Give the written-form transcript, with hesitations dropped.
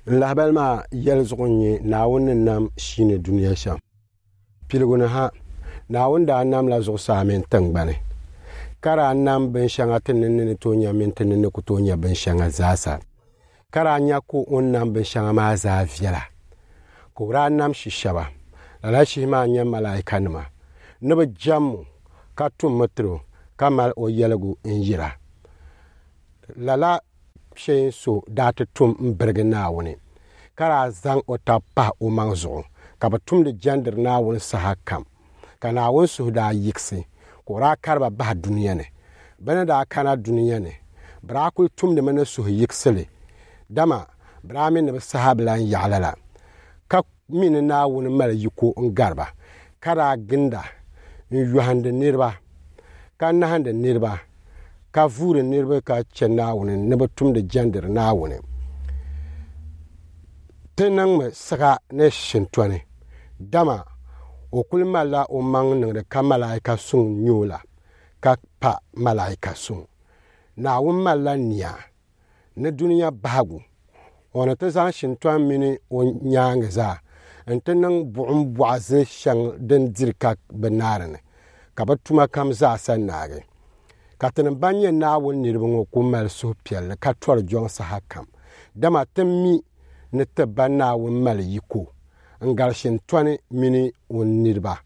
lahbal ma yɛli zuɣu nyɛ naawuni ni nam shini duniya shɛm piligu ni ha naawuni daa nam la zuɣusaa mini tingbani ka daa nam binshɛŋa ti ni tooi nyɛ mini ti ni ku tooi nyɛ binshɛŋa zaasa ka daa nya ko o nam binshɛŋa maa zaa viɛla ko daa nam shishɛba lala shihi maa nyɛ malaika nima ni bi jɛmmu ka tum mitiro ka mali o yɛligu n yira lala shee so daa ti tum n birigi naawuni ka daa zaŋ o tabi pahi o maŋ zuɣu ka bi tumdi jɛndiri naawuni saha kam ka naawuni suhu daa yigisi ka o daa kariba bahi duniya ni bɛ ni daa kana duniya ni bɛ daa kuli tumdimi ni suhu yigisili dama bɛ daa mi ni bi saha bilan yaɣala la ka mi ni naawuni mali yiko n gariba ka daa ginda n yɔhindi niriba ka nahindi niriba ka vuuri niriba ka chɛ naawuni ni bi tumdi jɛndiri naawuni ti niŋmi siga ni shintɔni dama o kuli malila o maŋ niŋdi ka malaika suŋ nyoola ka pa malaika suŋ naawuni malila nia ni duniya bahagu o ni ti zaŋ shintɔni mini o nyaangi zaa n ti niŋ buɣum bɔɣuzi shɛŋ din diri ka bi naari ni ka bi tuma kam zaasa naagi ka ti ni ban nyɛ naawuni niriba ŋɔ ku mali suhupiɛlli ka tɔri jɔŋ saha kam dama ti mi ni ti ba naawuni mali yiko n gari shintɔni mini o niriba